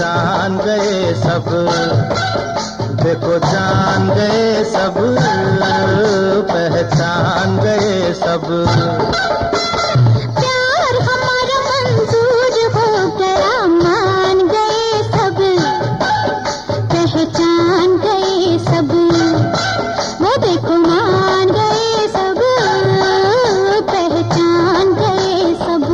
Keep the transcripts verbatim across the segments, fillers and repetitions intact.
पहचान गए सब, देखो जान गए सब, पहचान गए सब। प्यार हमारा मंजूर हो गया, मान गए सब, पहचान गए सब, वो देखो मान गए सब, पहचान गए सब।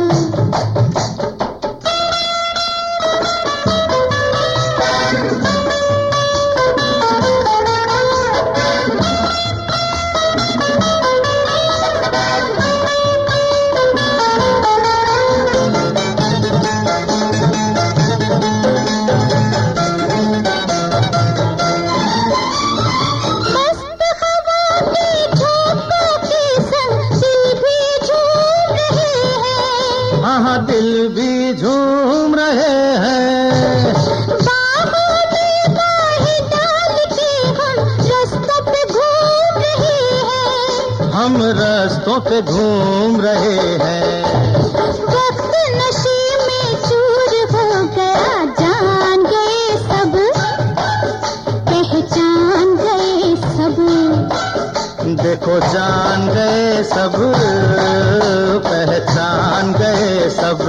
हाँ दिल भी झूम रहे हैं, बाहों में बाहें डाल के हम रास्तों पे घूम रहे हैं, हम रास्तों पे घूम रहे हैं। वक्त नशे में चूर हो गया, जान गए सब, पहचान गए सब, देखो जान गए सब, पहचान गए सब।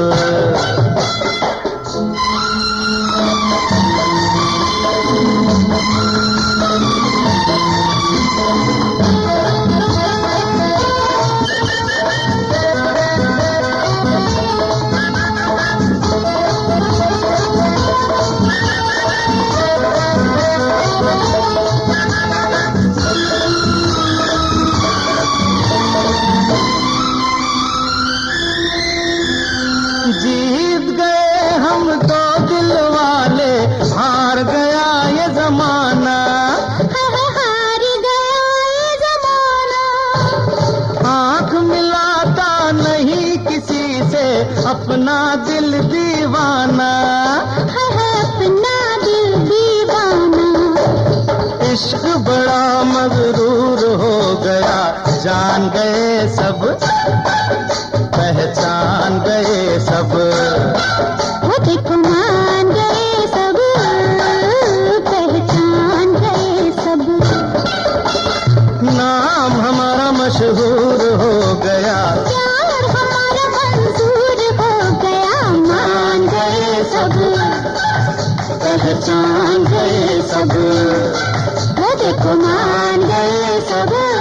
जीत गए हम तो दिल वाले, हार गया ये जमाना, हार गया ये जमाना। आँख मिलाता नहीं किसी से अपना दिल दीवाना, अपना दिल दीवाना। इश्क बड़ा मगरूर हो गया, जान गए सब, पहचान गए सब। वो देखो मान गए सब, पहचान गए सब। नाम हमारा मशहूर हो गया, प्यार हमारा मंजूर हो गया, मान गए सब, पहचान गए सब। वो देखो मान गए सब।